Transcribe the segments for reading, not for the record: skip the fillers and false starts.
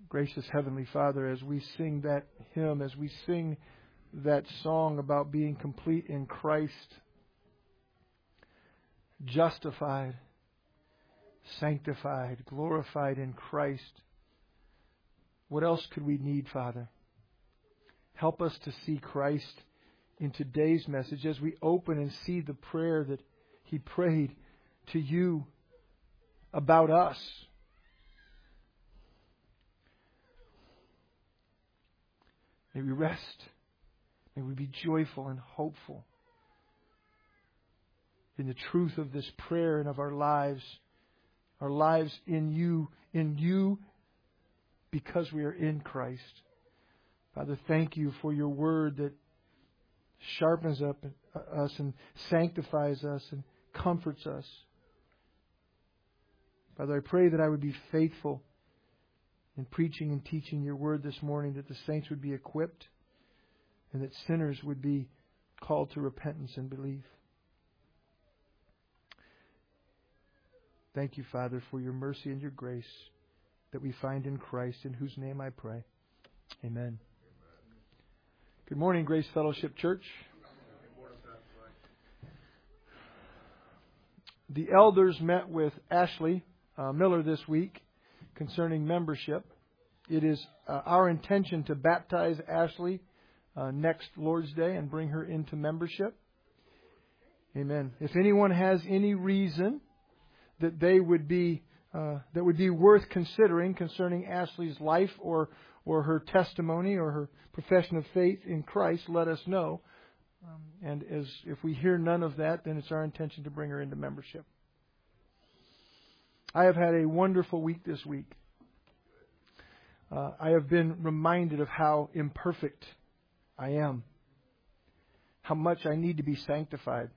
Gracious Heavenly Father, as we sing that hymn, as we sing that song about being complete in Christ, justified, sanctified, glorified in Christ, what else could we need, Father? Help us to see Christ in today's message as we open and see the prayer that He prayed to you about us. May we rest. May we be joyful and hopeful in the truth of this prayer and of our lives in you because we are in Christ. Father, thank you for your word that sharpens up us and sanctifies us and comforts us. Father, I pray that I would be faithful in preaching and teaching your word this morning, that the saints would be equipped and that sinners would be called to repentance and belief. Thank you, Father, for your mercy and your grace that we find in Christ, in whose name I pray. Amen. Good morning, Grace Fellowship Church. The elders met with Ashley Miller this week concerning membership. It is our intention to baptize Ashley next Lord's Day and bring her into membership. Amen. If anyone has any reason that they would be that would be worth considering concerning Ashley's life or her testimony or her profession of faith in Christ, let us know. And if we hear none of that, then it's our intention to bring her into membership. I have had a wonderful week this week. I have been reminded of how imperfect I am, how much I need to be sanctified,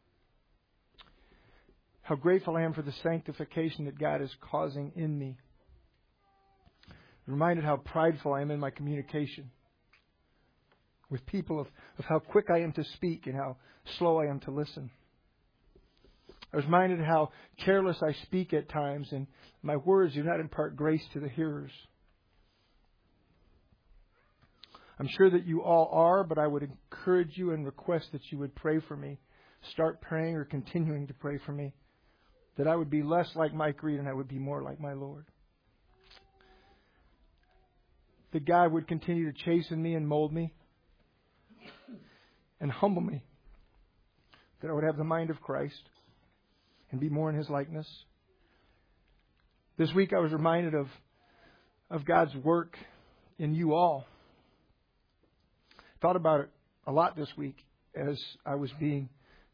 how grateful I am for the sanctification that God is causing in me. I'm reminded how prideful I am in my communication with people, of how quick I am to speak and how slow I am to listen. I was reminded how careless I speak at times, and my words do not impart grace to the hearers. I'm sure that you all are, but I would encourage you and request that you would pray for me. Start praying or continuing to pray for me, that I would be less like Mike Reed and I would be more like my Lord. That God would continue to chasten me and mold me and humble me. That I would have the mind of Christ and be more in His likeness. This week I was reminded of God's work in you all. Thought about it a lot this week as I was being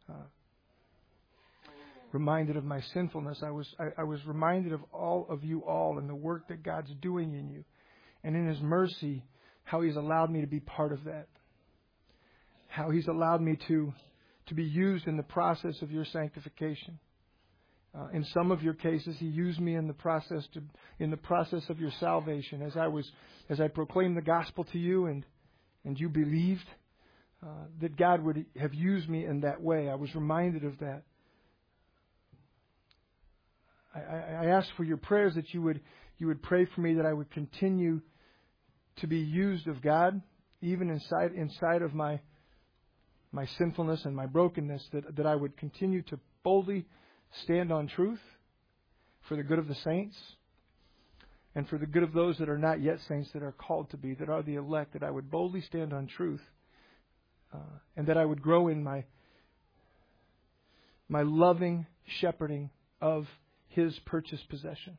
reminded of my sinfulness. I was reminded of all of you all and the work that God's doing in you. And in His mercy, how He's allowed me to be part of that. How He's allowed me to be used in the process of your sanctification. In some of your cases, He used me in the process of your salvation. As I proclaimed the gospel to you and you believed that God would have used me in that way. I was reminded of that. I asked for your prayers that you would pray for me, that I would continue to be used of God, even inside of my sinfulness and my brokenness, that I would continue to boldly stand on truth for the good of the saints and for the good of those that are not yet saints, that are called to be, that are the elect, that I would boldly stand on truth and that I would grow in my loving shepherding of His purchased possession.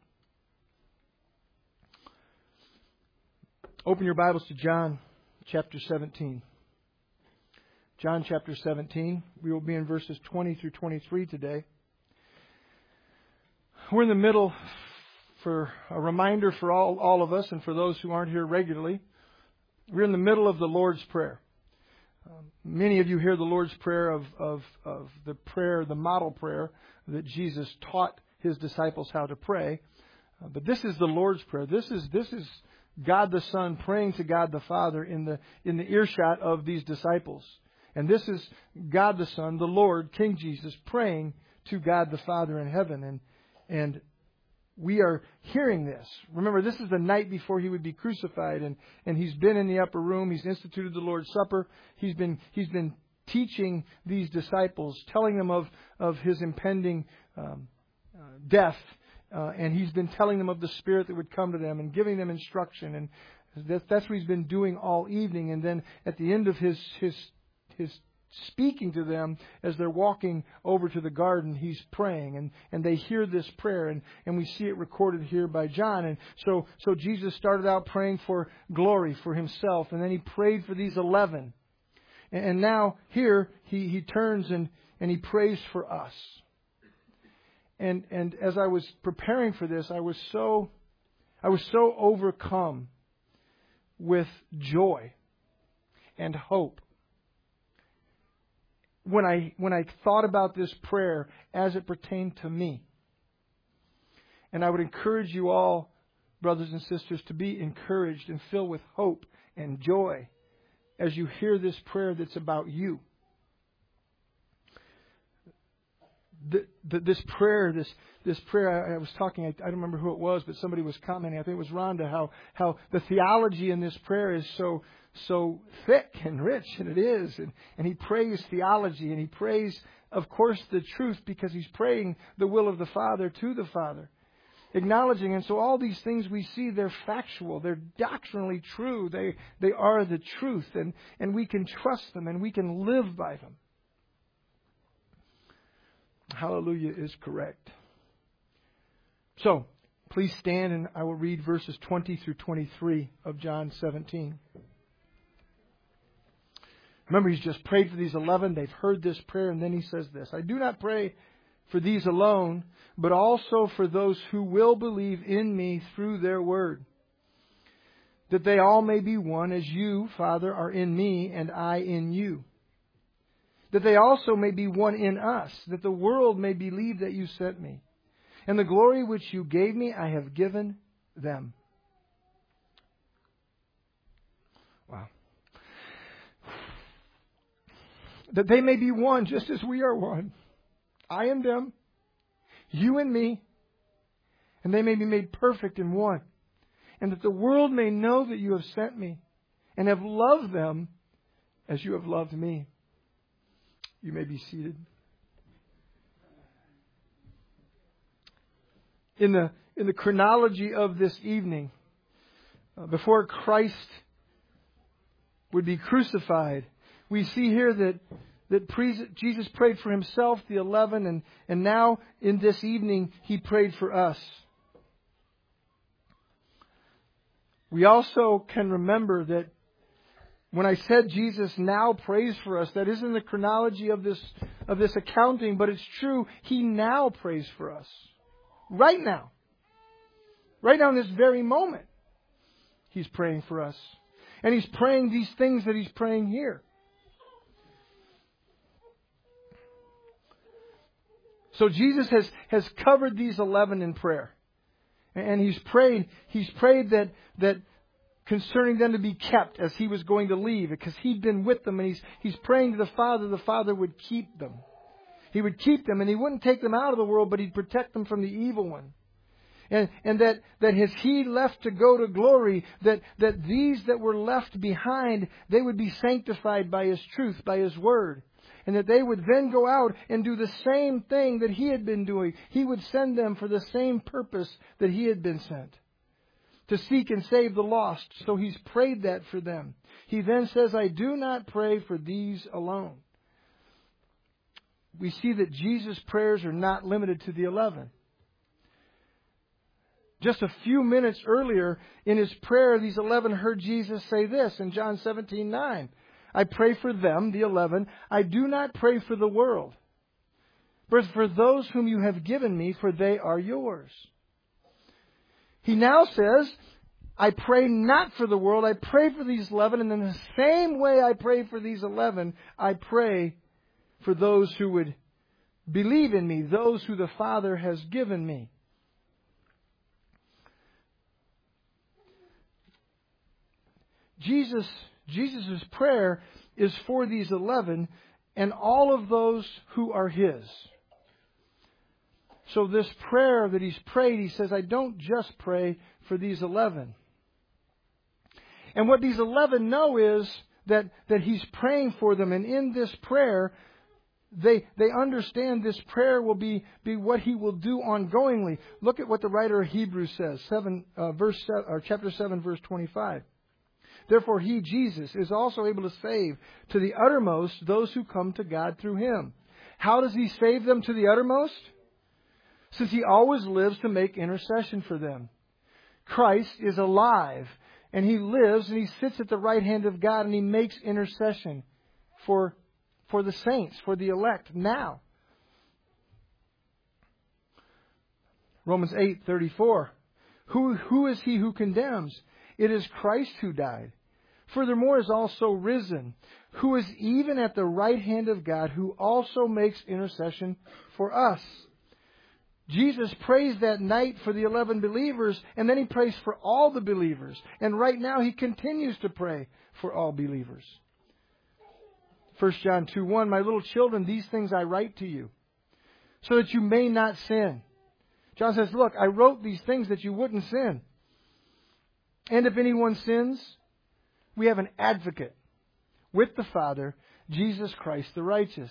Open your Bibles to John chapter 17. John chapter 17. We will be in verses 20 through 23 today. We're in the middle, for a reminder for all of us and for those who aren't here regularly, we're in the middle of the Lord's Prayer. Many of you hear the Lord's Prayer of the prayer, the model prayer that Jesus taught His disciples how to pray. But this is the Lord's Prayer. This is God the Son praying to God the Father in the earshot of these disciples. And this is God the Son, the Lord, King Jesus, praying to God the Father in heaven. And we are hearing this. Remember, this is the night before He would be crucified, and He's been in the upper room. He's instituted the Lord's Supper. He's been teaching these disciples, telling them of His impending death, and He's been telling them of the Spirit that would come to them and giving them instruction. And that's what He's been doing all evening. And then at the end of His speaking to them as they're walking over to the garden, He's praying, and they hear this prayer, and we see it recorded here by John. And so Jesus started out praying for glory for Himself, and then He prayed for these 11. And now here he turns and He prays for us. And as I was preparing for this, I was so overcome with joy and hope when I thought about this prayer as it pertained to me. And I would encourage you all, brothers and sisters, to be encouraged and filled with hope and joy as you hear this prayer that's about you. This prayer, I was talking, I don't remember who it was, but somebody was commenting, I think it was Rhonda, how the theology in this prayer is so thick and rich, and it is. And he prays theology, and he prays, of course, the truth, because he's praying the will of the Father to the Father. Acknowledging, and so all these things we see, they're factual, they're doctrinally true, they are the truth, and we can trust them, and we can live by them. Hallelujah is correct. So, please stand, and I will read verses 20 through 23 of John 17. Remember, He's just prayed for these 11. They've heard this prayer, and then He says this: I do not pray for these alone, but also for those who will believe in Me through their word, that they all may be one, as You, Father, are in Me, and I in You. That they also may be one in us, that the world may believe that You sent Me. And the glory which You gave Me, I have given them. Wow. That they may be one, just as We are one. I and them, You and Me, and they may be made perfect in one. And that the world may know that You have sent Me, and have loved them as You have loved Me. You may be seated. In the chronology of this evening, before Christ would be crucified, we see here that Jesus prayed for Himself, the 11, and now in this evening He prayed for us. We also can remember that when I said Jesus now prays for us, that isn't the chronology of this accounting, but it's true. He now prays for us. Right now. Right now in this very moment. He's praying for us. And He's praying these things that He's praying here. So Jesus has covered these 11 in prayer. And He's prayed that concerning them to be kept as He was going to leave, because He'd been with them, and He's praying to the Father would keep them. He would keep them, and He wouldn't take them out of the world, but He'd protect them from the evil one. And that as He left to go to glory, that these that were left behind, they would be sanctified by His truth, by His word. And that they would then go out and do the same thing that He had been doing. He would send them for the same purpose that He had been sent, to seek and save the lost. So He's prayed that for them. He then says, I do not pray for these alone. We see that Jesus' prayers are not limited to the 11. Just a few minutes earlier in His prayer, these 11 heard Jesus say this in John 17:9. I pray for them, the 11. I do not pray for the world, but for those whom You have given Me, for they are Yours. He now says, I pray not for the world, I pray for these 11, and in the same way I pray for these 11, I pray for those who would believe in Me, those who the Father has given Me. Jesus' prayer is for these 11 and all of those who are His. So this prayer that he's prayed, he says, I don't just pray for these 11. And what these 11 know is that he's praying for them. And in this prayer, they understand this prayer will be what he will do ongoingly. Look at what the writer of Hebrews says, chapter 7, verse 25. Therefore he, Jesus, is also able to save to the uttermost those who come to God through him. How does he save them to the uttermost? Since he always lives to make intercession for them. Christ is alive, and he lives, and he sits at the right hand of God, and he makes intercession for the saints, for the elect now. Romans 8:34. Who is he who condemns? It is Christ who died. Furthermore is also risen, who is even at the right hand of God, who also makes intercession for us. Jesus prays that night for the 11 believers, and then he prays for all the believers. And right now he continues to pray for all believers. 1 John 2:1, my little children, these things I write to you, so that you may not sin. John says, look, I wrote these things that you wouldn't sin. And if anyone sins, we have an advocate with the Father, Jesus Christ the righteous.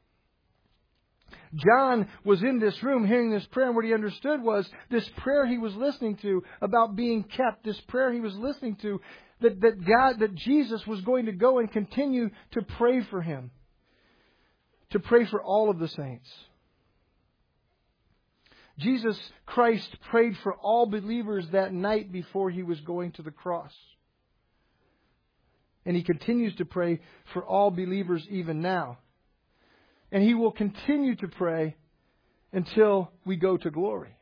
John was in this room hearing this prayer, and what he understood was this prayer he was listening to about being kept, this prayer he was listening to, that Jesus was going to go and continue to pray for him, to pray for all of the saints. Jesus Christ prayed for all believers that night before he was going to the cross. And he continues to pray for all believers even now. And he will continue to pray until we go to glory.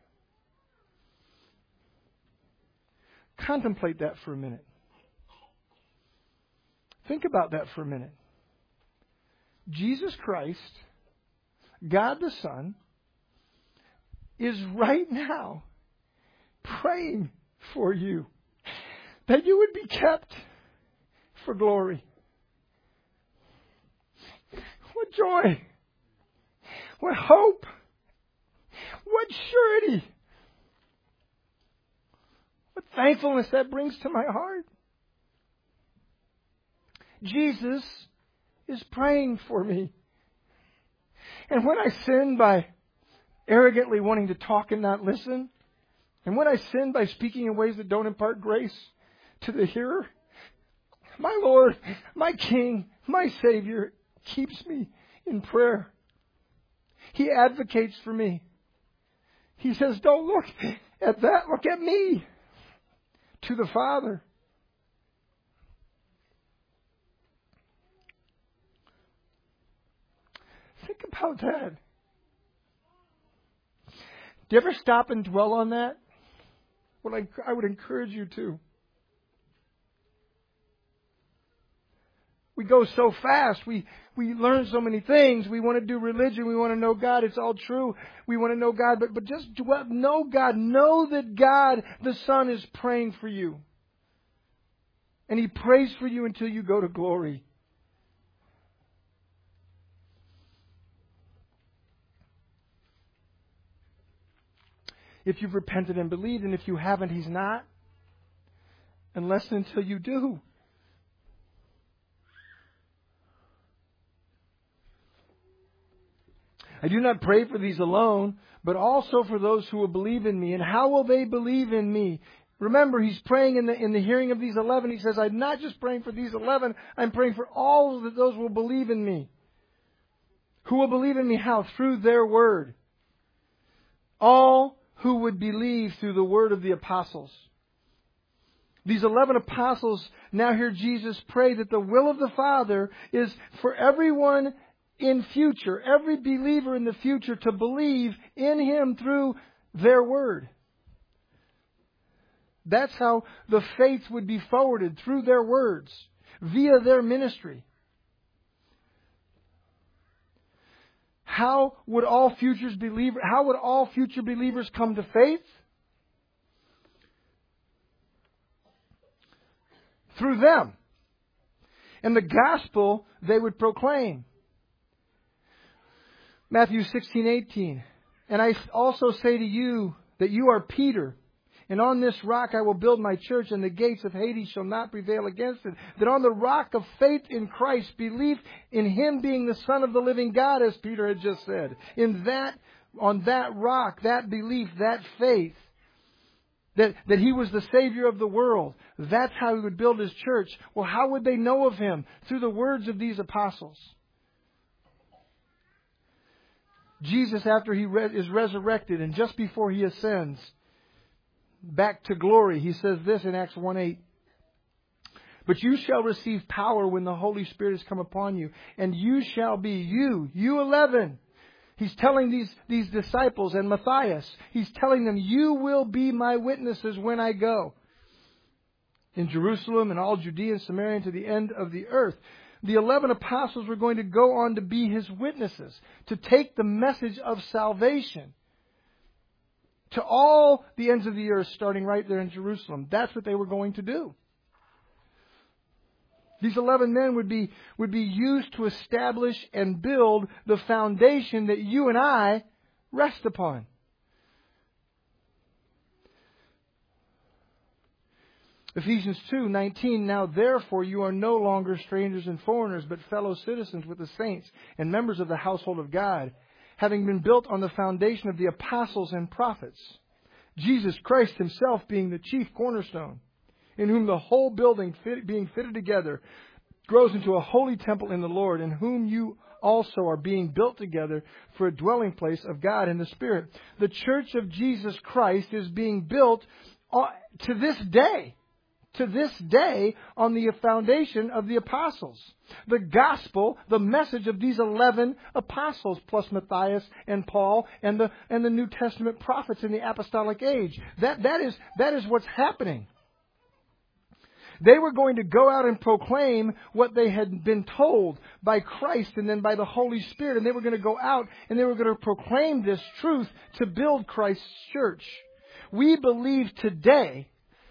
Contemplate that for a minute. Think about that for a minute. Jesus Christ, God the Son, is right now praying for you that you would be kept for glory. What joy! What hope! What surety! What thankfulness that brings to my heart. Jesus is praying for me. And when I sin by arrogantly wanting to talk and not listen, and when I sin by speaking in ways that don't impart grace to the hearer, my Lord, my King, my Savior keeps me in prayer. He advocates for me. He says, don't look at that, look at me, to the Father. Think about that. Do you ever stop and dwell on that? Well, I would encourage you to. We go so fast. We learn so many things. We want to do religion. We want to know God. It's all true. We want to know God. But just know God. Know that God, the Son, is praying for you. And He prays for you until you go to glory. If you've repented and believed, and if you haven't, He's not. Unless and until you do. I do not pray for these alone, but also for those who will believe in me. And how will they believe in me? Remember, he's praying in the hearing of these 11. He says, I'm not just praying for these 11. I'm praying for all of those who will believe in me. Who will believe in me? How? Through their word. All who would believe through the word of the apostles. These 11 apostles now hear Jesus pray that the will of the Father is for everyone in future, every believer in the future, to believe in Him through their word. That's how the faith would be forwarded, through their words, via their ministry. How would all future believers come to faith? Through them. And the gospel they would proclaim. Matthew 16:18. And I also say to you that you are Peter, and on this rock I will build my church, and the gates of Hades shall not prevail against it. That on the rock of faith in Christ, belief in Him being the Son of the living God, as Peter had just said, on that rock, that belief, that faith, that He was the Savior of the world, that's how He would build His church. Well, how would they know of Him? Through the words of these apostles. Jesus, after He is resurrected and just before He ascends back to glory, He says this in Acts 1:8. But you shall receive power when the Holy Spirit has come upon you, and you shall be you 11. He's telling these disciples and Matthias, He's telling them, you will be my witnesses when I go. In Jerusalem and all Judea and Samaria and to the end of the earth. The 11 apostles were going to go on to be His witnesses, to take the message of salvation to all the ends of the earth, starting right there in Jerusalem. That's what they were going to do. These 11 men would be used to establish and build the foundation that you and I rest upon. Ephesians 2:19, now therefore you are no longer strangers and foreigners, but fellow citizens with the saints and members of the household of God, having been built on the foundation of the apostles and prophets, Jesus Christ Himself being the chief cornerstone, in whom the whole building being fitted together grows into a holy temple in the Lord, in whom you also are being built together for a dwelling place of God in the Spirit. The church of Jesus Christ is being built to this day on the foundation of the apostles. The gospel, the message of these 11 apostles, plus Matthias and Paul and the New Testament prophets in the apostolic age. That is what's happening. They were going to go out and proclaim what they had been told by Christ and then by the Holy Spirit. And they were going to go out and they were going to proclaim this truth to build Christ's church. We believe today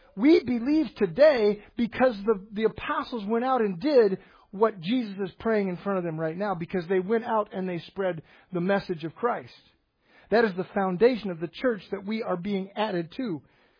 because the apostles went out and did what Jesus is praying in front of them right now, because they went out and they spread the message of Christ. That is the foundation of the church that we are being added to.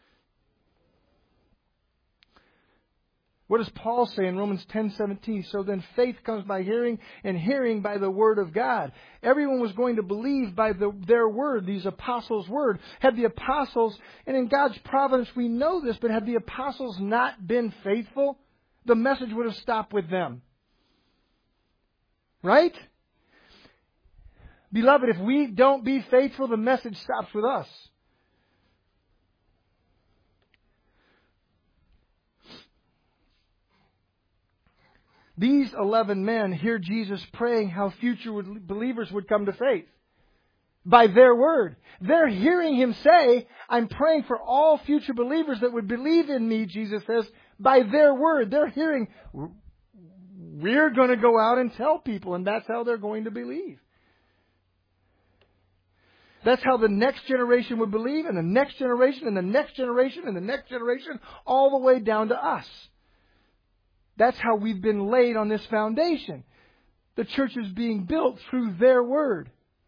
What does Paul say in Romans 10:17? So then faith comes by hearing, and hearing by the word of God. Everyone was going to believe by their word, these apostles' word. Had the apostles, and in God's providence we know this, but had the apostles not been faithful, the message would have stopped with them. Right? Beloved, if we don't be faithful, the message stops with us. These 11 men hear Jesus praying how future believers would come to faith. By their word. They're hearing Him say, I'm praying for all future believers that would believe in me, Jesus says, by their word. They're hearing, we're going to go out and tell people, and that's how they're going to believe. That's how the next generation would believe, and the next generation, and the next generation, and the next generation, all the way down to us. That's how we've been laid on this foundation. The church is being built through their word.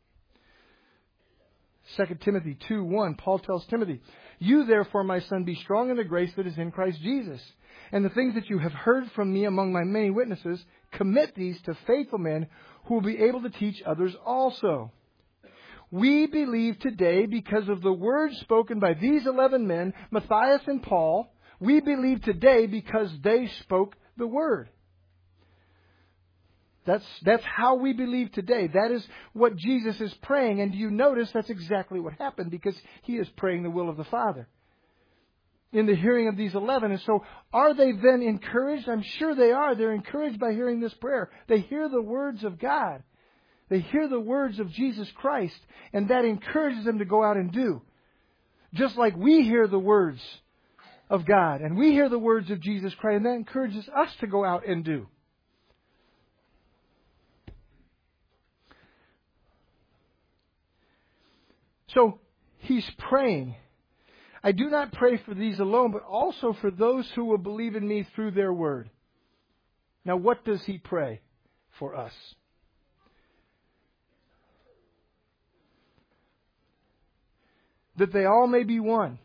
2 Timothy 2:1, Paul tells Timothy, you therefore, my son, be strong in the grace that is in Christ Jesus. And the things that you have heard from me among my many witnesses, commit these to faithful men who will be able to teach others also. We believe today because of the words spoken by these 11 men, Matthias and Paul. We believe today because they spoke the word. That's how we believe today. That is what Jesus is praying. And do you notice that's exactly what happened, because He is praying the will of the Father in the hearing of these 11. And so are they then encouraged? I'm sure they are. They're encouraged by hearing this prayer. They hear the words of God. They hear the words of Jesus Christ. And that encourages them to go out and do. Just like we hear the words of God, and we hear the words of Jesus Christ, and that encourages us to go out and do. So, He's praying. I do not pray for these alone, but also for those who will believe in me through their word. Now, what does He pray for us? that they all may be one,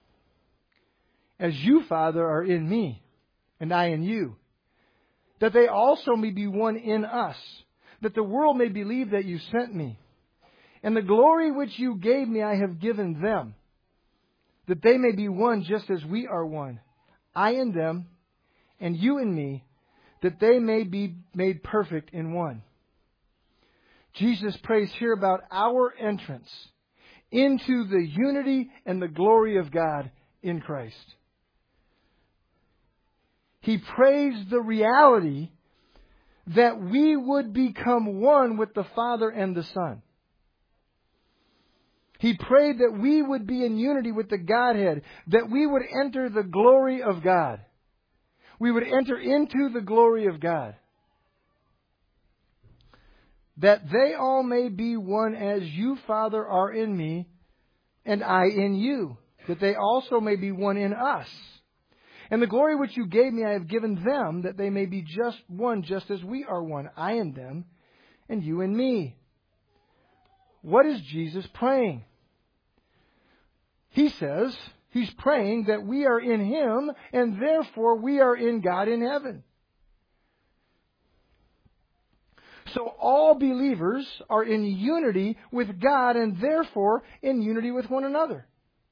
as you, Father, are in me, and I in you, that they also may be one in us, that the world may believe that you sent me. And the glory which you gave me I have given them, that they may be one just as we are one, I in them, and you in me, that they may be made perfect in one. Jesus prays here about our entrance into the unity and the glory of God in Christ. He prays the reality that we would become one with the Father and the Son. He prayed that we would be in unity with the Godhead, that we would enter the glory of God. We would enter into the glory of God. That they all may be one as you, Father, are in me, and I in you, that they also may be one in us. And the glory which you gave me I have given them, that they may be just one, just as we are one, I in them, and you in me. What is Jesus praying? He says He's praying that we are in Him, and therefore we are in God in heaven. So all believers are in unity with God, and therefore in unity with one another.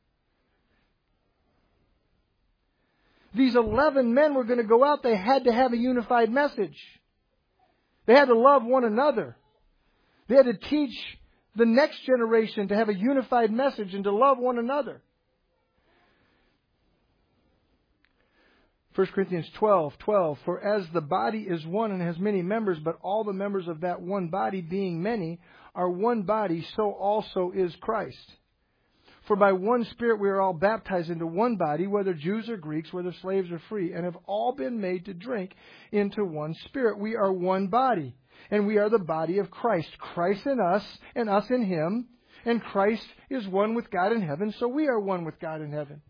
These 11 men were going to go out. They had to have a unified message. They had to love one another. They had to teach the next generation to have a unified message and to love one another. 1 Corinthians 12:12, for as the body is one and has many members, but all the members of that one body, being many, are one body, so also is Christ. For by one Spirit we are all baptized into one body, whether Jews or Greeks, whether slaves or free, and have all been made to drink into one Spirit. We are one body, and we are the body of Christ. Christ in us, and us in Him, and Christ is one with God in heaven, so we are one with God in heaven.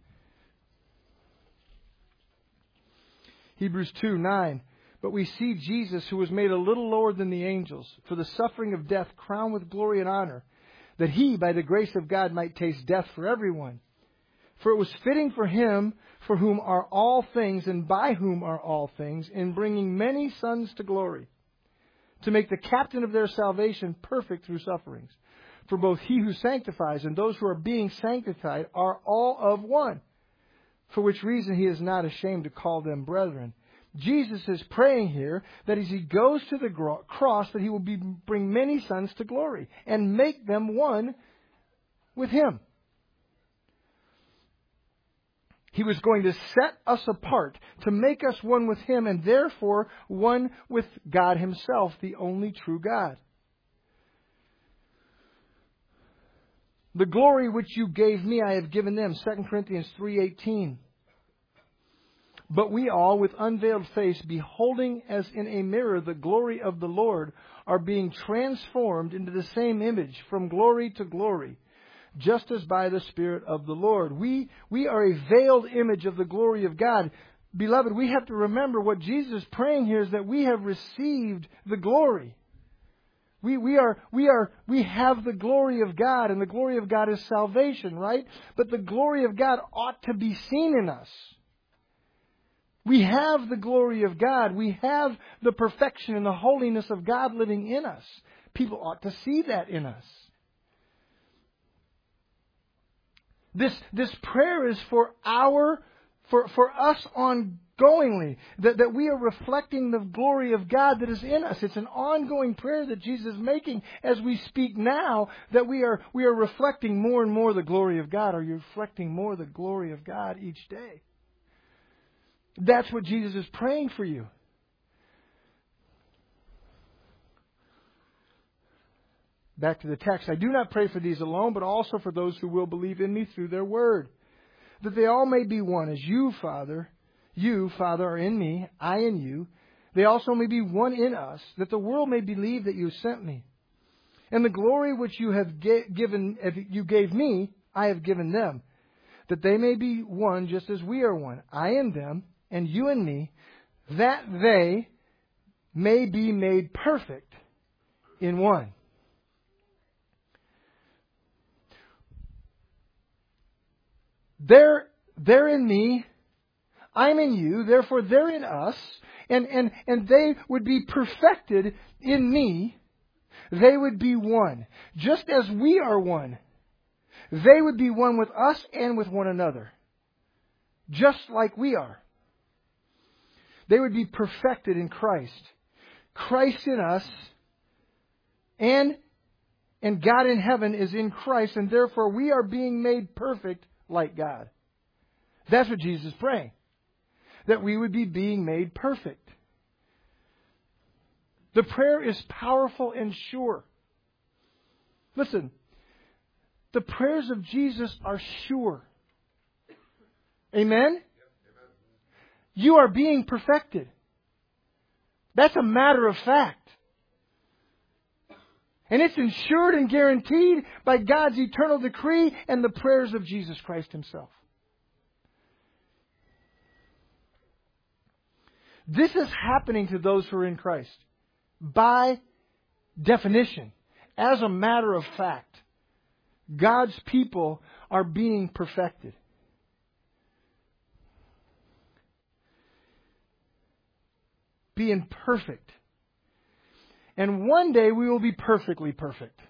Hebrews 2:9, but we see Jesus, who was made a little lower than the angels, for the suffering of death, crowned with glory and honor, that He, by the grace of God, might taste death for everyone. For it was fitting for Him, for whom are all things, and by whom are all things, in bringing many sons to glory, to make the captain of their salvation perfect through sufferings. For both He who sanctifies and those who are being sanctified are all of one, for which reason He is not ashamed to call them brethren. Jesus is praying here that as He goes to the cross, that He will bring many sons to glory and make them one with Him. He was going to set us apart to make us one with Him, and therefore one with God Himself, the only true God. The glory which you gave me, I have given them. 2 Corinthians 3:18. But we all, with unveiled face, beholding as in a mirror the glory of the Lord, are being transformed into the same image from glory to glory, just as by the Spirit of the Lord. We are a veiled image of the glory of God. Beloved, we have to remember what Jesus is praying here is that we have received the glory. We have the glory of God, and the glory of God is salvation, right? But the glory of God ought to be seen in us. We have the glory of God. We have the perfection and the holiness of God living in us. People ought to see that in us. This prayer is for us ongoingly, that we are reflecting the glory of God that is in us. It's an ongoing prayer that Jesus is making as we speak now, that we are reflecting more and more the glory of God. Are you reflecting more the glory of God each day? That's what Jesus is praying for you. Back to the text. I do not pray for these alone, but also for those who will believe in me through their word, that they all may be one, as you, Father, are in me, I in you. They also may be one in us, that the world may believe that you sent me. And the glory which you gave me, I have given them, that they may be one just as we are one, I in them, and you and me, that they may be made perfect in one. They're in me, I'm in you, therefore they're in us, and they would be perfected in me. They would be one. Just as we are one, they would be one with us and with one another. Just like we are. They would be perfected in Christ. Christ in us, and God in heaven is in Christ, and therefore we are being made perfect like God. That's what Jesus is praying. That we would be being made perfect. The prayer is powerful and sure. Listen, the prayers of Jesus are sure. Amen? You are being perfected. That's a matter of fact. And it's ensured and guaranteed by God's eternal decree and the prayers of Jesus Christ Himself. This is happening to those who are in Christ. By definition, as a matter of fact, God's people are being perfected. Being perfect. And one day we will be perfectly perfect.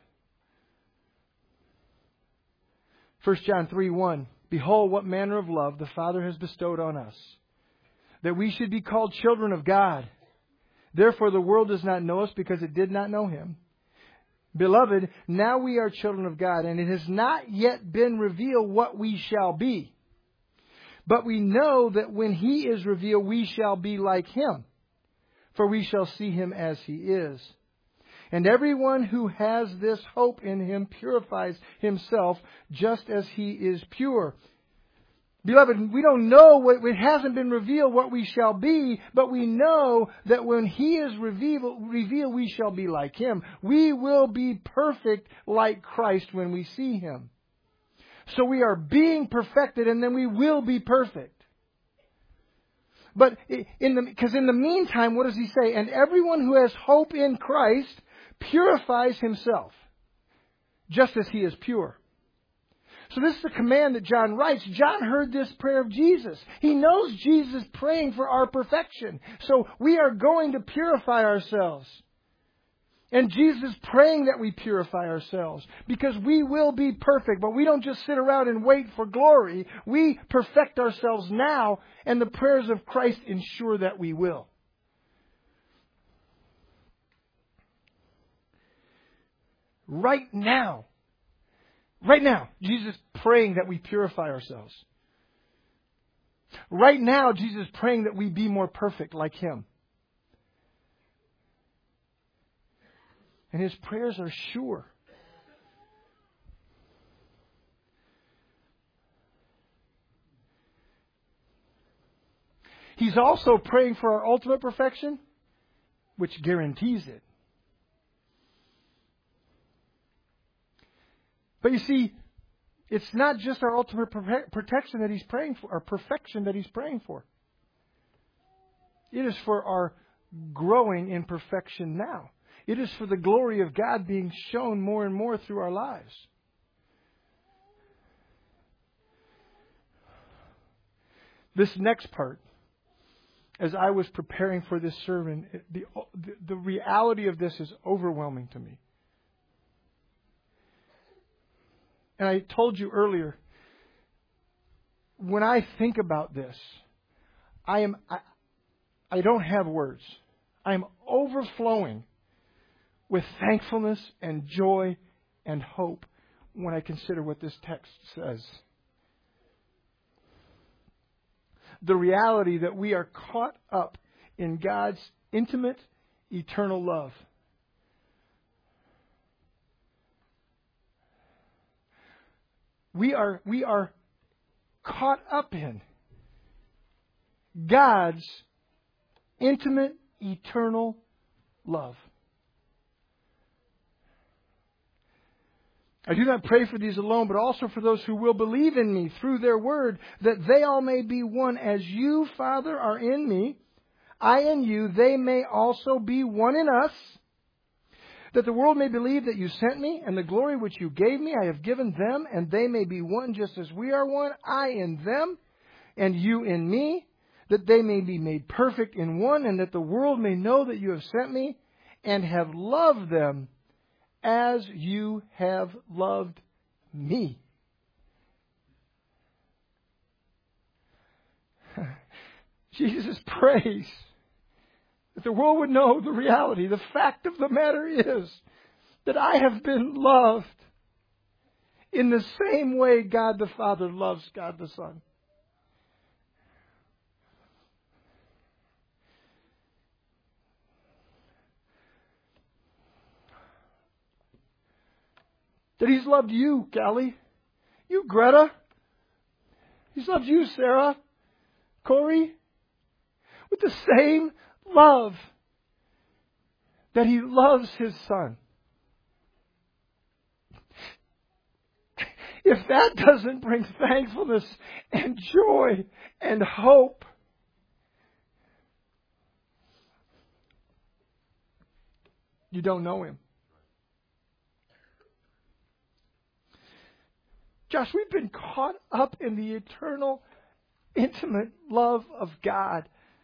1 John 3:1. Behold, what manner of love the Father has bestowed on us, that we should be called children of God. Therefore the world does not know us because it did not know Him. Beloved, now we are children of God, and it has not yet been revealed what we shall be. But we know that when He is revealed, we shall be like Him, for we shall see Him as He is. And everyone who has this hope in Him purifies himself just as He is pure. Beloved, we don't know, it hasn't been revealed what we shall be, but we know that when He is revealed, we shall be like Him. We will be perfect like Christ when we see Him. So we are being perfected, and then we will be perfect. But because in the meantime, what does He say? And everyone who has hope in Christ purifies himself, just as He is pure. So this is the command that John writes. John heard this prayer of Jesus. He knows Jesus praying for our perfection. So we are going to purify ourselves. And Jesus is praying that we purify ourselves, because we will be perfect. But we don't just sit around and wait for glory. We perfect ourselves now, and the prayers of Christ ensure that we will. Right now, Jesus is praying that we purify ourselves. Right now, Jesus is praying that we be more perfect like Him. And His prayers are sure. He's also praying for our ultimate perfection, which guarantees it. But you see, it's not just our ultimate protection that He's praying for, or perfection that He's praying for. It is for our growing in perfection now. It is for the glory of God being shown more and more through our lives. This next part, as I was preparing for this sermon, the reality of this is overwhelming to me. And I told you earlier, when I think about this, I don't have words. I am overflowing with thankfulness and joy and hope when I consider what this text says. The reality that we are caught up in God's intimate, eternal love. We are caught up in God's intimate, eternal love. I do not pray for these alone, but also for those who will believe in me through their word, that they all may be one. As you, Father, are in me, I in you, they may also be one in us, that the world may believe that you sent me, and the glory which you gave me I have given them, and they may be one just as we are one, I in them, and you in me, that they may be made perfect in one, and that the world may know that you have sent me, and have loved them as you have loved me. Jesus prays that the world would know the reality. The fact of the matter is that I have been loved in the same way God the Father loves God the Son. That He's loved you, Callie. You, Greta. He's loved you, Sarah. Corey. With the same love that He loves His Son. If that doesn't bring thankfulness and joy and hope, you don't know Him. Josh, we've been caught up in the eternal, intimate love of God.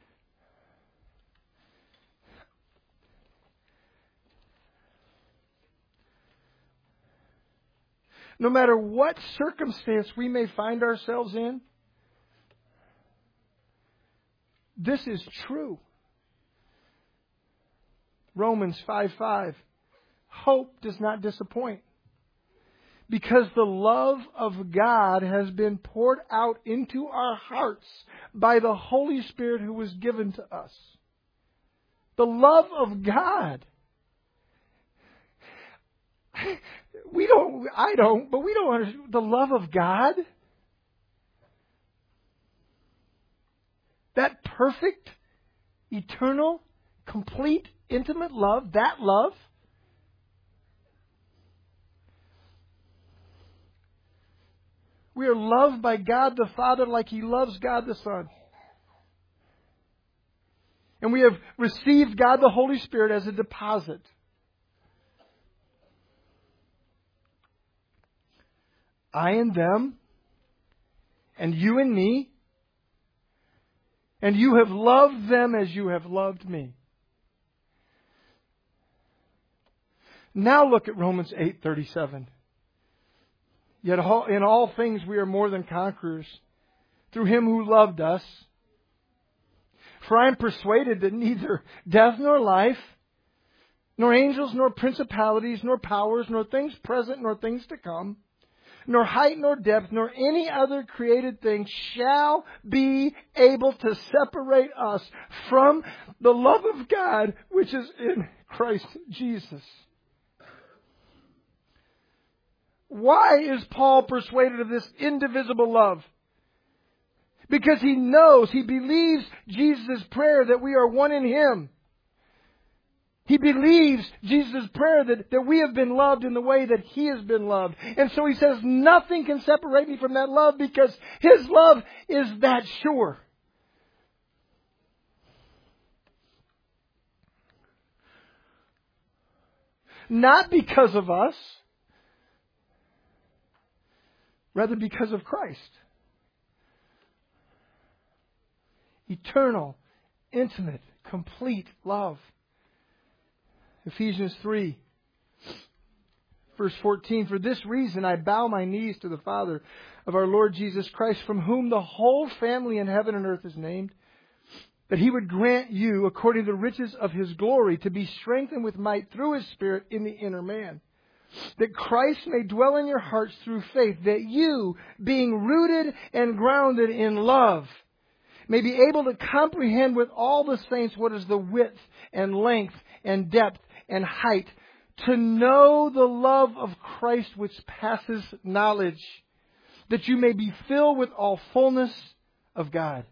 No matter what circumstance we may find ourselves in, this is true. Romans 5:5. Hope does not disappoint, because the love of God has been poured out into our hearts by the Holy Spirit who was given to us. The love of God. But we don't understand the love of God. That perfect, eternal, complete, intimate love, that love. We are loved by God the Father like He loves God the Son. And we have received God the Holy Spirit as a deposit. I and them, and you and me, and you have loved them as you have loved me. Now look at Romans 8:37. Yet in all things we are more than conquerors through Him who loved us. For I am persuaded that neither death nor life, nor angels, nor principalities, nor powers, nor things present, nor things to come, nor height, nor depth, nor any other created thing shall be able to separate us from the love of God which is in Christ Jesus. Why is Paul persuaded of this indivisible love? Because he knows, he believes Jesus' prayer that we are one in Him. He believes Jesus' prayer that we have been loved in the way that He has been loved. And so he says, nothing can separate me from that love because His love is that sure. Not because of us, rather because of Christ. Eternal, intimate, complete love. Ephesians 3, verse 14. For this reason I bow my knees to the Father of our Lord Jesus Christ, from whom the whole family in heaven and earth is named, that He would grant you, according to the riches of His glory, to be strengthened with might through His Spirit in the inner man, that Christ may dwell in your hearts through faith, that you, being rooted and grounded in love, may be able to comprehend with all the saints what is the width and length and depth and height, to know the love of Christ which passes knowledge, that you may be filled with all fullness of God.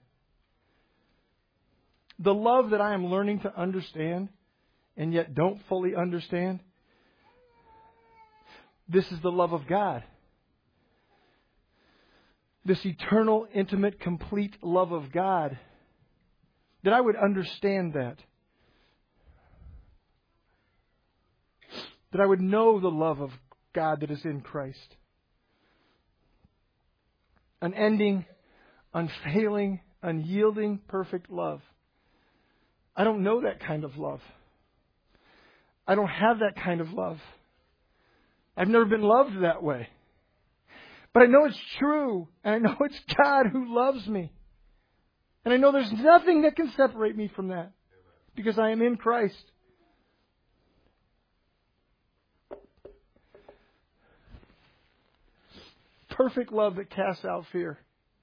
The love that I am learning to understand and yet don't fully understand, this is the love of God. This eternal, intimate, complete love of God. That I would understand that. that I would know the love of God that is in Christ. Unending, unfailing, unyielding, perfect love. I don't know that kind of love. I don't have that kind of love. I've never been loved that way. But I know it's true, and I know it's God who loves me. And I know there's nothing that can separate me from that, because I am in Christ. Perfect love that casts out fear.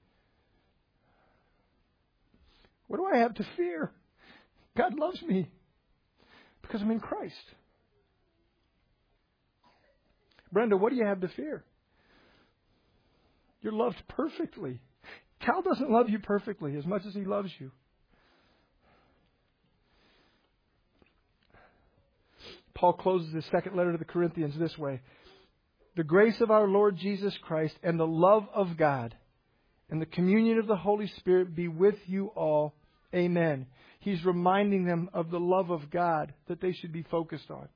What do I have to fear? God loves me because I'm in Christ. Brenda, what do you have to fear? You're loved perfectly. Cal doesn't love you perfectly as much as he loves you. Paul closes his second letter to the Corinthians this way. The grace of our Lord Jesus Christ and the love of God and the communion of the Holy Spirit be with you all. Amen. He's reminding them of the love of God that they should be focused on.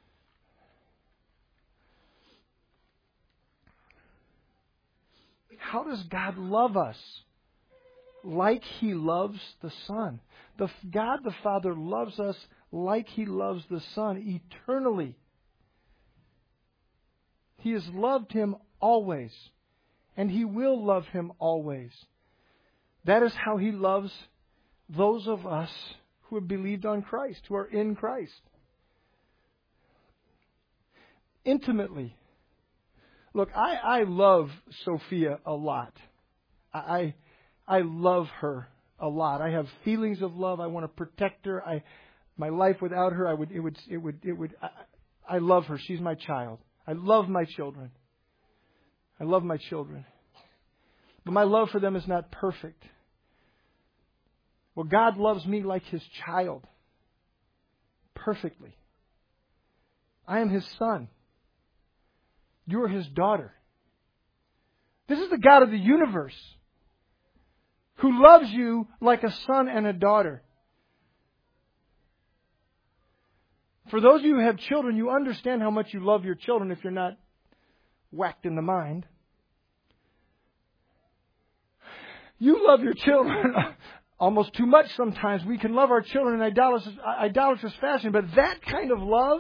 How does God love us? Like He loves the Son. God the Father loves us like He loves the Son eternally. He has loved Him always, and He will love Him always. That is how He loves those of us who have believed on Christ, who are in Christ. Intimately. Look, I love Sophia a lot. I love her a lot. I have feelings of love. I want to protect her. My life without her, I love her. She's my child. I love my children. I love my children. But my love for them is not perfect. Well, God loves me like His child. Perfectly. I am His son. You are His daughter. This is the God of the universe who loves you like a son and a daughter. For those of you who have children, you understand how much you love your children if you're not whacked in the mind. You love your children almost too much sometimes. We can love our children in idolatrous fashion, but that kind of love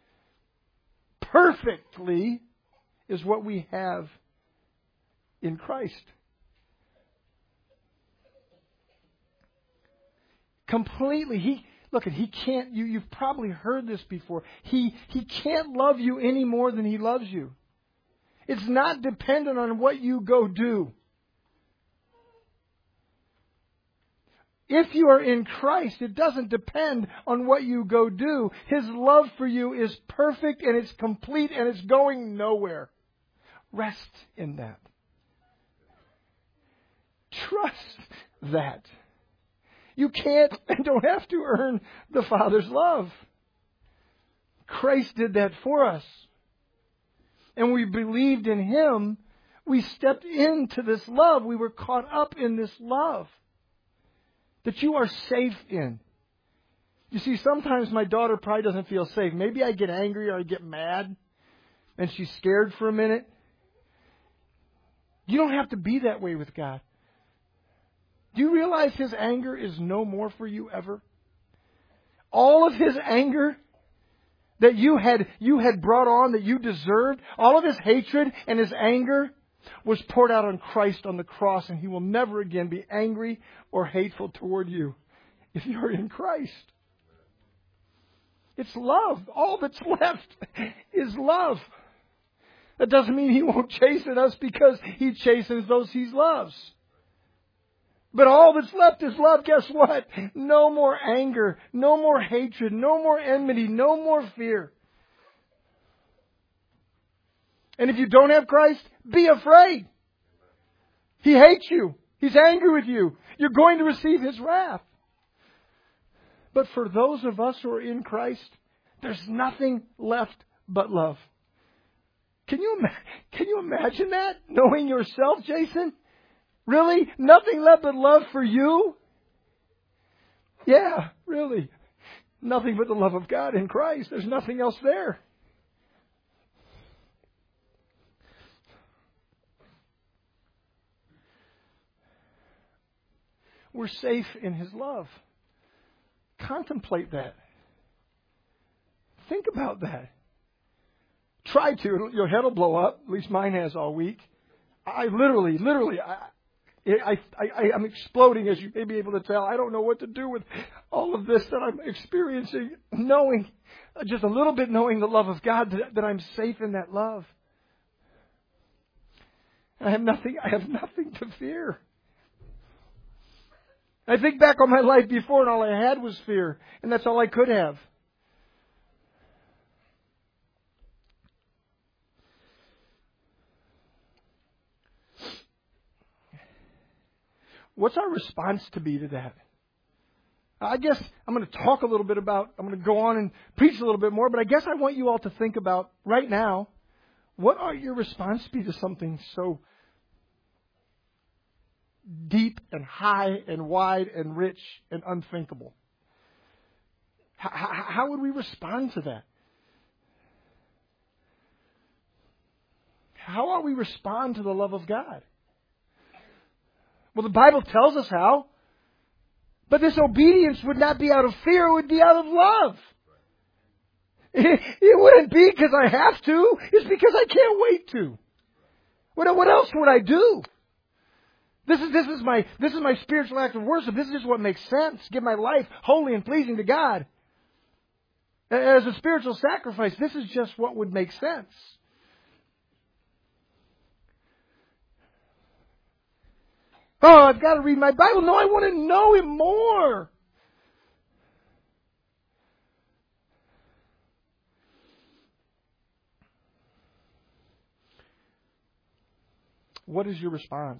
perfectly is what we have in Christ. Completely. He can't, you've probably heard this before. He can't love you any more than He loves you. It's not dependent on what you go do. If you are in Christ, it doesn't depend on what you go do. His love for you is perfect and it's complete and it's going nowhere. Rest in that. Trust that. You can't and don't have to earn the Father's love. Christ did that for us. And we believed in Him. We stepped into this love. We were caught up in this love that you are safe in. You see, sometimes my daughter probably doesn't feel safe. Maybe I get angry or I get mad and she's scared for a minute. You don't have to be that way with God. Do you realize His anger is no more for you ever? All of His anger that you had brought on, that you deserved, all of His hatred and His anger was poured out on Christ on the cross, and He will never again be angry or hateful toward you if you're in Christ. It's love. All that's left is love. That doesn't mean He won't chasten us, because He chastens those He loves. But all that's left is love. Guess what? No more anger, no more hatred, no more enmity, no more fear. And if you don't have Christ, be afraid. He hates you. He's angry with you. You're going to receive His wrath. But for those of us who are in Christ, there's nothing left but love. Can you imagine that? Knowing yourself, Jason? Really? Nothing left but love for you? Yeah, really. Nothing but the love of God in Christ. There's nothing else there. we're safe in His love. Contemplate that. Think about that. Try to. Your head will blow up. At least mine has all week. I'm exploding, as you may be able to tell. I don't know what to do with all of this that I'm experiencing, knowing, just a little bit knowing the love of God, that I'm safe in that love. I have nothing to fear. I think back on my life before, and all I had was fear, and that's all I could have. What's our response to be to that? I guess I'm going to talk a little bit about, I'm going to go on and preach a little bit more, but I guess I want you all to think about right now, what are your response be to something so deep and high and wide and rich and unthinkable? How would we respond to that? How ought we respond to the love of God? Well, the Bible tells us how. But this obedience would not be out of fear, it would be out of love. It wouldn't be because I have to, it's because I can't wait to. What else would I do? This is my spiritual act of worship. This is just what makes sense. Give my life holy and pleasing to God. As a spiritual sacrifice, this is just what would make sense. Oh, I've got to read my Bible. No, I want to know Him more. What is your response?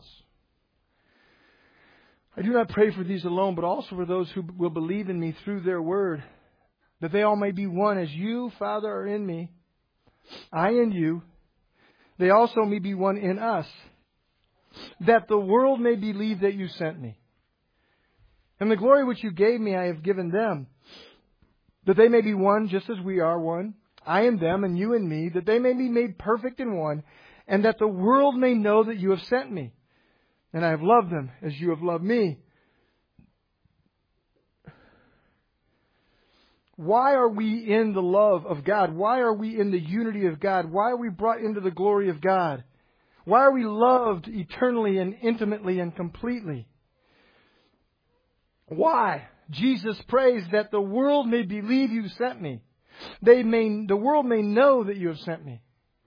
I do not pray for these alone, but also for those who will believe in me through their word, that they all may be one, as you, Father, are in me, I in you. They also may be one in us, that the world may believe that you sent me. And the glory which you gave me I have given them, that they may be one just as we are one, I and them and you and me, that they may be made perfect in one, and that the world may know that you have sent me. And I have loved them as you have loved me. Why are we in the love of God? Why are we in the unity of God? Why are we brought into the glory of God? Why are we loved eternally and intimately and completely? Why? Jesus prays that the world may believe you sent me. The world may know that you have sent me.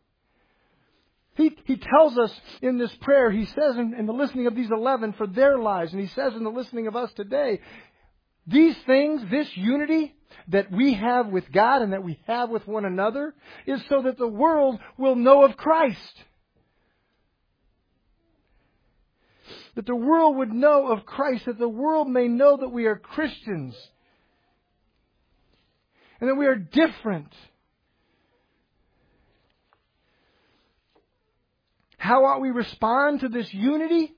He tells us in this prayer, He says in the listening of these 11 for their lives, and He says in the listening of us today, these things, this unity that we have with God and that we have with one another, is so that the world will know of Christ. That the world would know of Christ, that the world may know that we are Christians and that we are different. How ought we respond to this unity?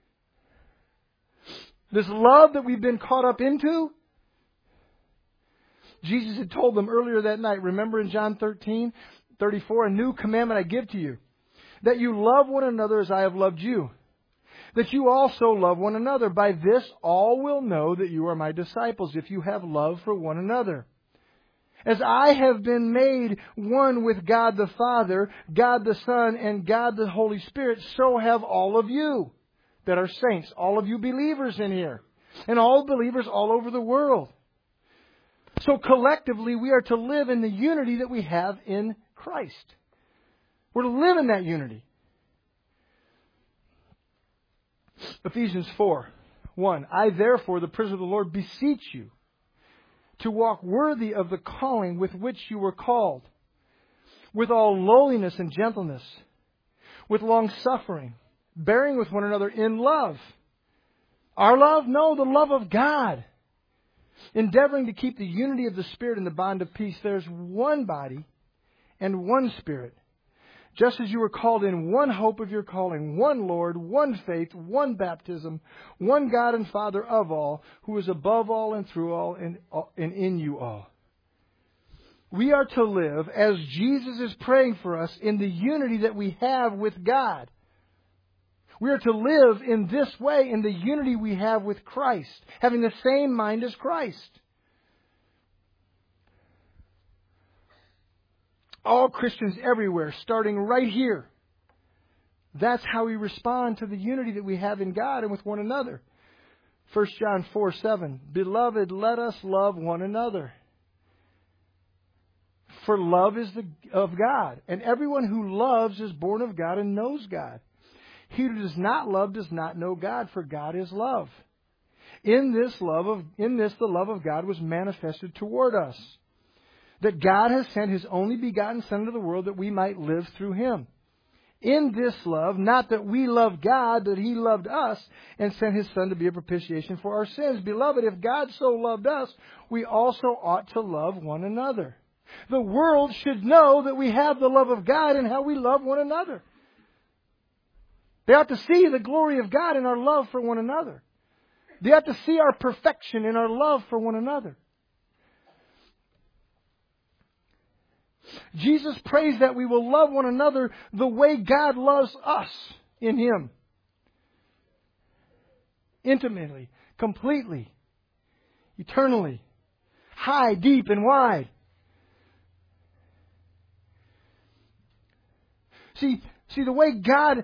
This love that we've been caught up into? Jesus had told them earlier that night, remember in John 13:34, a new commandment I give to you, that you love one another as I have loved you. That you also love one another. By this all will know that you are my disciples, if you have love for one another. As I have been made one with God the Father, God the Son, and God the Holy Spirit, so have all of you that are saints, all of you believers in here, and all believers all over the world. So collectively, we are to live in the unity that we have in Christ. We're to live in that unity. Ephesians 4:1. I therefore, the prisoner of the Lord, beseech you to walk worthy of the calling with which you were called, with all lowliness and gentleness, with long suffering, bearing with one another in love. Our love? No, the love of God. Endeavoring to keep the unity of the Spirit in the bond of peace. There's one body and one Spirit. Just as you were called in one hope of your calling, one Lord, one faith, one baptism, one God and Father of all, who is above all and through all and in you all. We are to live as Jesus is praying for us in the unity that we have with God. We are to live in this way, in the unity we have with Christ, having the same mind as Christ. All Christians everywhere, starting right here. That's how we respond to the unity that we have in God and with one another. 1 John 4:7, Beloved, let us love one another. For love is of God, and everyone who loves is born of God and knows God. He who does not love does not know God, for God is love. In this the love of God was manifested toward us, that God has sent His only begotten Son into the world that we might live through Him. In this love, not that we love God, but He loved us and sent His Son to be a propitiation for our sins. Beloved, if God so loved us, we also ought to love one another. The world should know that we have the love of God and how we love one another. They ought to see the glory of God in our love for one another. They ought to see our perfection in our love for one another. Jesus prays that we will love one another the way God loves us in Him. Intimately, completely, eternally, high, deep, and wide. See, the way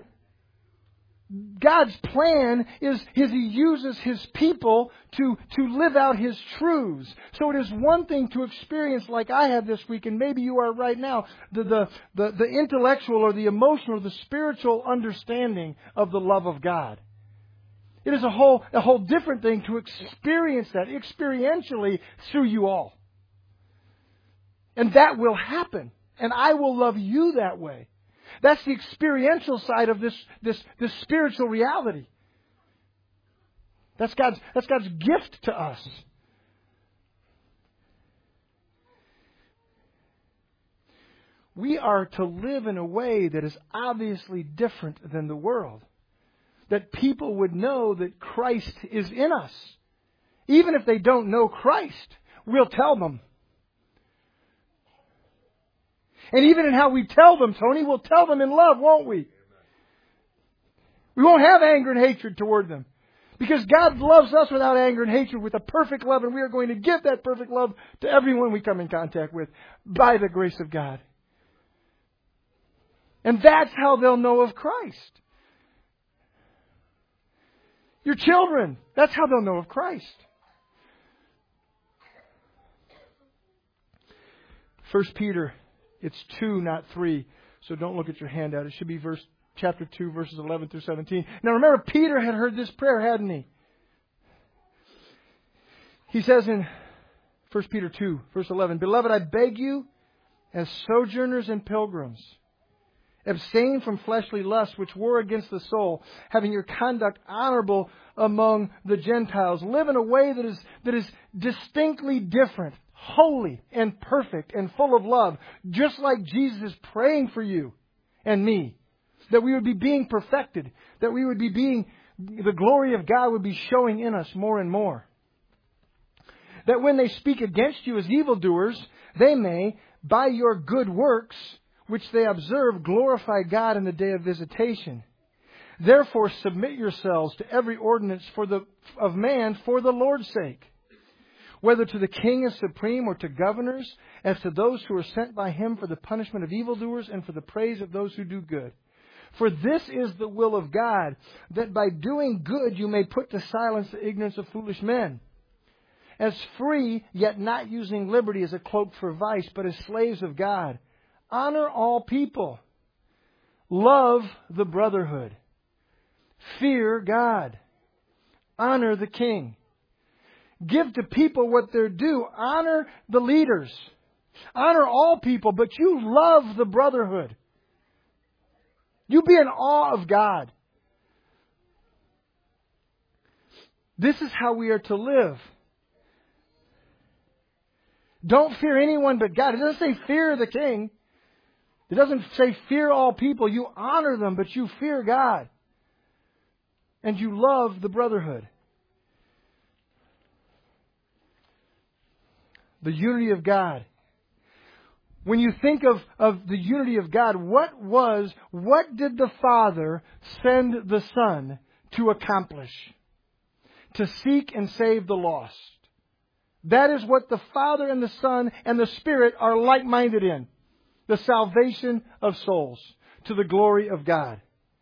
God's plan is He uses His people to live out His truths. So it is one thing to experience like I have this week, and maybe you are right now, the intellectual or the emotional or the spiritual understanding of the love of God. It is a whole different thing to experience that experientially through you all. And that will happen. And I will love you that way. That's the experiential side of this spiritual reality. That's God's gift to us. We are to live in a way that is obviously different than the world. That people would know that Christ is in us. Even if they don't know Christ, we'll tell them. And even in how we tell them, Tony, we'll tell them in love, won't we? We won't have anger and hatred toward them. Because God loves us without anger and hatred, with a perfect love, and we are going to give that perfect love to everyone we come in contact with by the grace of God. And that's how they'll know of Christ. Your children, that's how they'll know of Christ. 1 Peter, it's 2, not 3. So don't look at your handout. It should be chapter 2, verses 11 through 17. Now remember, Peter had heard this prayer, hadn't he? He says in 1 Peter 2, verse 11, Beloved, I beg you, as sojourners and pilgrims, abstain from fleshly lusts which war against the soul, having your conduct honorable among the Gentiles. Live in a way that is distinctly different, holy and perfect and full of love, just like Jesus is praying for you and me, that we would be being perfected, that we would be the glory of God would be showing in us more and more. That when they speak against you as evildoers, they may, by your good works, which they observe, glorify God in the day of visitation. Therefore submit yourselves to every ordinance of man for the Lord's sake, whether to the king as supreme or to governors, as to those who are sent by him for the punishment of evildoers and for the praise of those who do good. For this is the will of God, that by doing good you may put to silence the ignorance of foolish men. As free, yet not using liberty as a cloak for vice, but as slaves of God. Honor all people. Love the brotherhood. Fear God. Honor the king. Give to people what they're due. Honor the leaders. Honor all people, but you love the brotherhood. You be in awe of God. This is how we are to live. Don't fear anyone but God. It doesn't say fear the king. It doesn't say fear all people. You honor them, but you fear God. And you love the brotherhood. The unity of God. When you think of the unity of God, what did the Father send the Son to accomplish? To seek and save the lost. That is what the Father and the Son and the Spirit are like-minded in. The salvation of souls to the glory of God.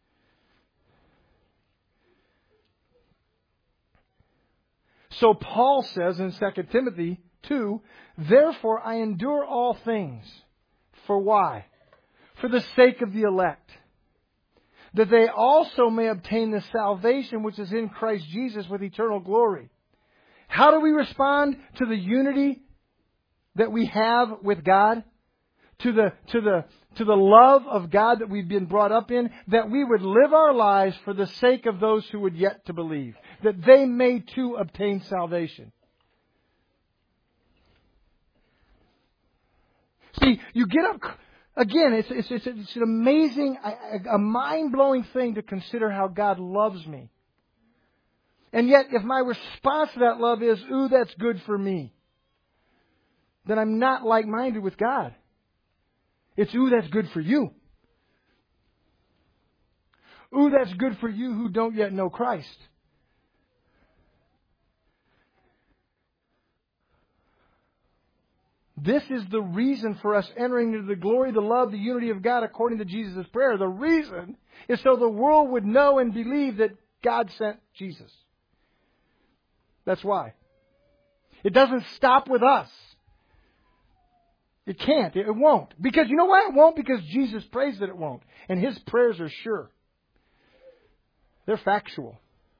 So Paul says in 2 Timothy 2, therefore I endure all things. For why? For the sake of the elect. That they also may obtain the salvation which is in Christ Jesus with eternal glory. How do we respond to the unity that we have with God? To the love of God that we've been brought up in? That we would live our lives for the sake of those who would yet to believe. That they may too obtain salvation. See, you get up, again, it's an amazing, a mind-blowing thing to consider how God loves me. And yet, if my response to that love is, ooh, that's good for me, then I'm not like-minded with God. It's, ooh, that's good for you. Ooh, that's good for you who don't yet know Christ. This is the reason for us entering into the glory, the love, the unity of God according to Jesus' prayer. The reason is so the world would know and believe that God sent Jesus. That's why. It doesn't stop with us. It can't. It won't. Because you know why it won't? Because Jesus prays that it won't. And His prayers are sure. They're factual.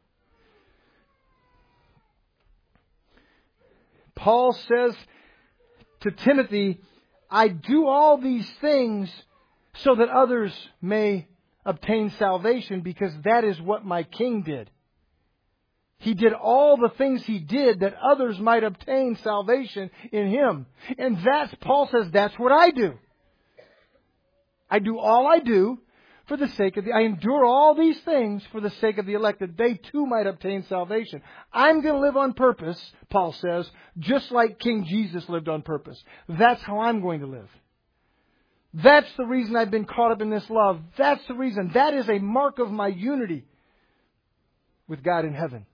Paul says to Timothy, I do all these things so that others may obtain salvation, because that is what my King did. He did all the things He did that others might obtain salvation in Him. And Paul says, that's what I do. I do all I do for the sake of I endure all these things for the sake of the elect, that they too might obtain salvation. I'm going to live on purpose, Paul says, just like King Jesus lived on purpose. That's how I'm going to live. That's the reason I've been caught up in this love. That's the reason. That is a mark of my unity with God in heaven.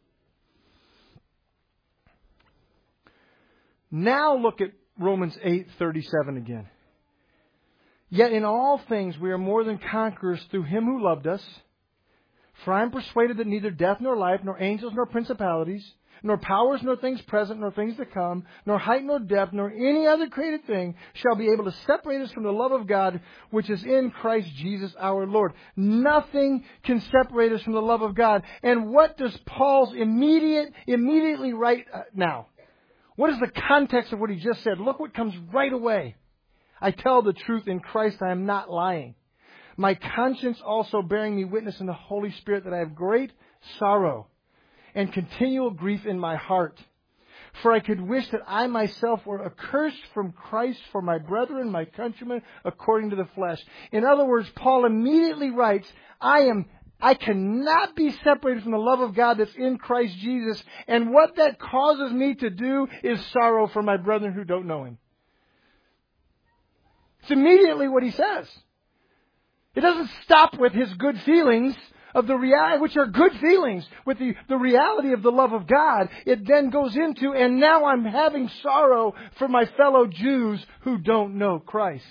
Now look at Romans 8:37 again. Yet in all things we are more than conquerors through Him who loved us. For I am persuaded that neither death nor life, nor angels nor principalities, nor powers nor things present nor things to come, nor height nor depth, nor any other created thing shall be able to separate us from the love of God which is in Christ Jesus our Lord. Nothing can separate us from the love of God. And what does Paul's immediately write now? What is the context of what he just said? Look what comes right away. I tell the truth in Christ, I am not lying. My conscience also bearing me witness in the Holy Spirit that I have great sorrow and continual grief in my heart. For I could wish that I myself were accursed from Christ for my brethren, my countrymen, according to the flesh. In other words, Paul immediately writes, I cannot be separated from the love of God that's in Christ Jesus. And what that causes me to do is sorrow for my brethren who don't know Him. It's immediately what he says. It doesn't stop with his good feelings of the reality, which are good feelings, with the reality of the love of God. It then goes into, and now I'm having sorrow for my fellow Jews who don't know Christ.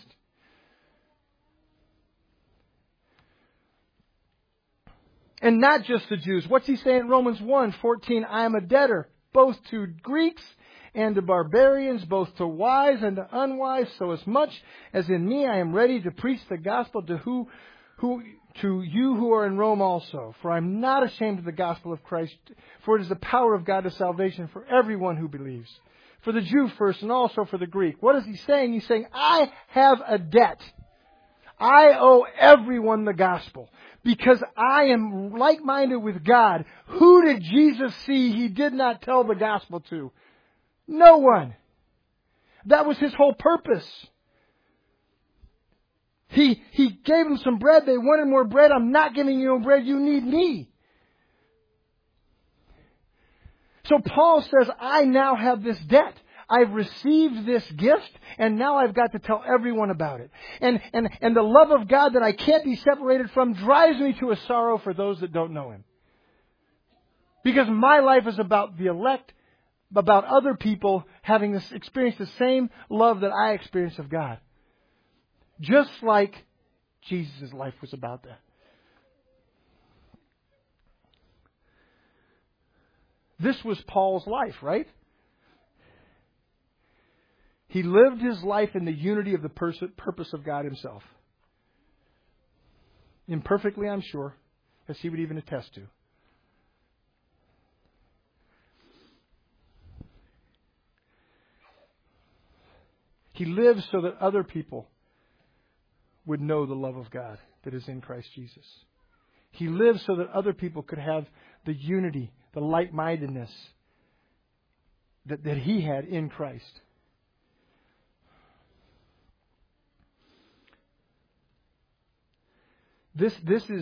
And not just the Jews. What's he saying in Romans 1:14? I am a debtor both to Greeks and to barbarians, both to wise and to unwise, so as much as in me I am ready to preach the gospel to you who are in Rome also. For I am not ashamed of the gospel of Christ, for it is the power of God to salvation for everyone who believes. For the Jew first and also for the Greek. What is he saying? He's saying, I have a debt. I owe everyone the gospel. Because I am like-minded with God. Who did Jesus see He did not tell the gospel to? No one. That was His whole purpose. He gave them some bread. They wanted more bread. I'm not giving you no bread. You need me. So Paul says, I now have this debt. I've received this gift, and now I've got to tell everyone about it. And the love of God that I can't be separated from drives me to a sorrow for those that don't know Him. Because my life is about the elect, about other people having experienced the same love that I experienced of God. Just like Jesus' life was about that. This was Paul's life, right? He lived his life in the unity of the purpose of God Himself. Imperfectly, I'm sure, as he would even attest to. He lived so that other people would know the love of God that is in Christ Jesus. He lived so that other people could have the unity, the like-mindedness that he had in Christ. This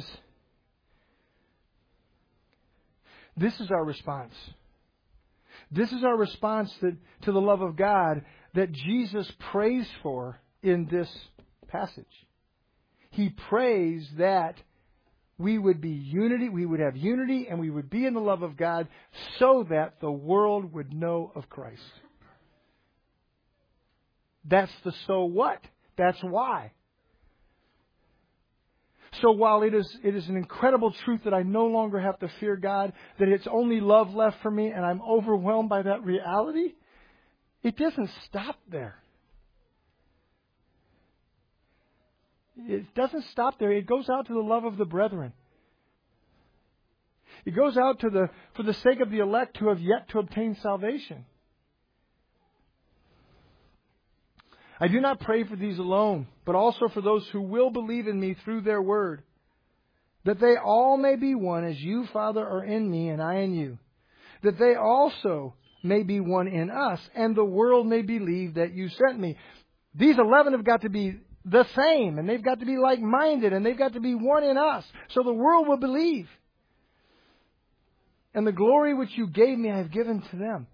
is our response. This is our response to the love of God that Jesus prays for in this passage. He prays that we would be unity, we would have unity, and we would be in the love of God so that the world would know of Christ. That's the so what. That's why. So while it is an incredible truth that I no longer have to fear God, that it's only love left for me, and I'm overwhelmed by that reality, it doesn't stop there. It doesn't stop there. It goes out to the love of the brethren. It goes out for the sake of the elect who have yet to obtain salvation. I do not pray for these alone, but also for those who will believe in me through their word, that they all may be one as you, Father, are in me and I in you, that they also may be one in us, and the world may believe that you sent me. These 11 have got to be the same, and they've got to be like-minded, and they've got to be one in us, so the world will believe. And the glory which you gave me I have given to them.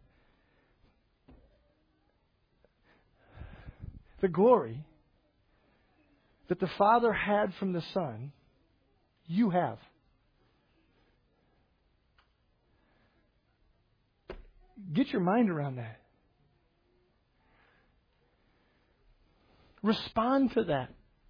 The glory that the Father had from the Son, you have. Get your mind around that. Respond to that.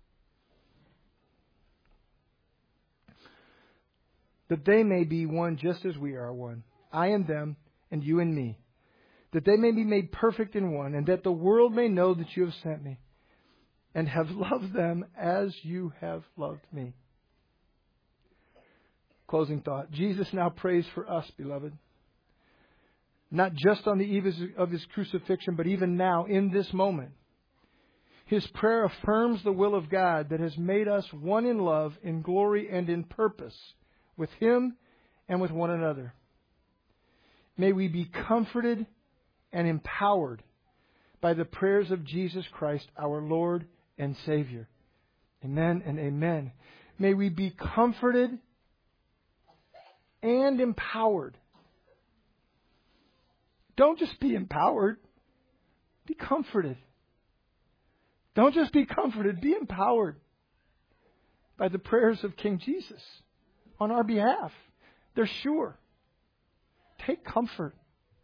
That they may be one just as we are one. I and them, and you and me. That they may be made perfect in one, and that the world may know that you have sent me, and have loved them as you have loved me. Closing thought. Jesus now prays for us, beloved. Not just on the eve of His crucifixion, but even now, in this moment. His prayer affirms the will of God that has made us one in love, in glory, and in purpose, with Him and with one another. May we be comforted and empowered by the prayers of Jesus Christ, our Lord and Savior. Amen and amen. May we be comforted and empowered. Don't just be empowered. Be comforted. Don't just be comforted. Be empowered by the prayers of King Jesus on our behalf. They're sure. Take comfort.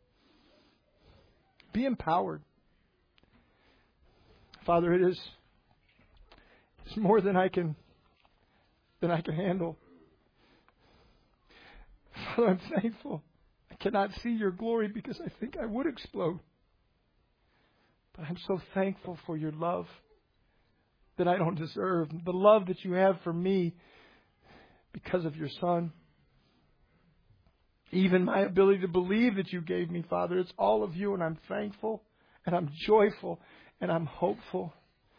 Be empowered. Father, it's more than I can handle. Father, I'm thankful. I cannot see your glory because I think I would explode. But I'm so thankful for your love that I don't deserve. The love that you have for me because of your Son. Even my ability to believe that you gave me, Father, it's all of you, and I'm thankful, and I'm joyful, and I'm hopeful.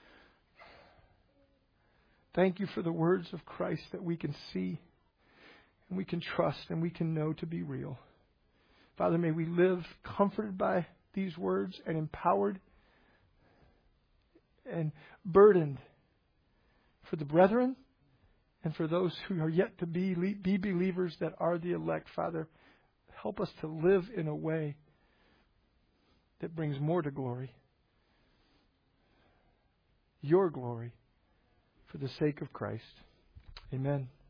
Thank you for the words of Christ that we can see, and we can trust, and we can know to be real. Father, may we live comforted by these words and empowered and burdened for the brethren and for those who are yet to be believers that are the elect. Father, help us to live in a way that brings more to glory. Your glory for the sake of Christ. Amen.